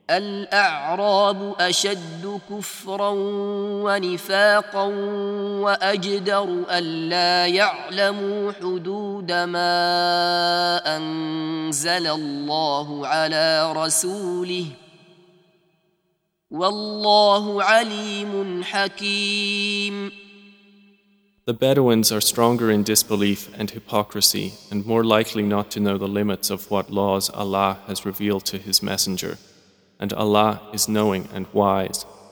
الأعراب أشد كفرا ونفاقا وأجدر ألا يعلموا حدود ما أنزل الله على رسوله والله عليم حكيم. The Bedouins are stronger in disbelief and hypocrisy and more likely not to know the limits of what laws Allah has revealed to His Messenger. And Allah is knowing and wise.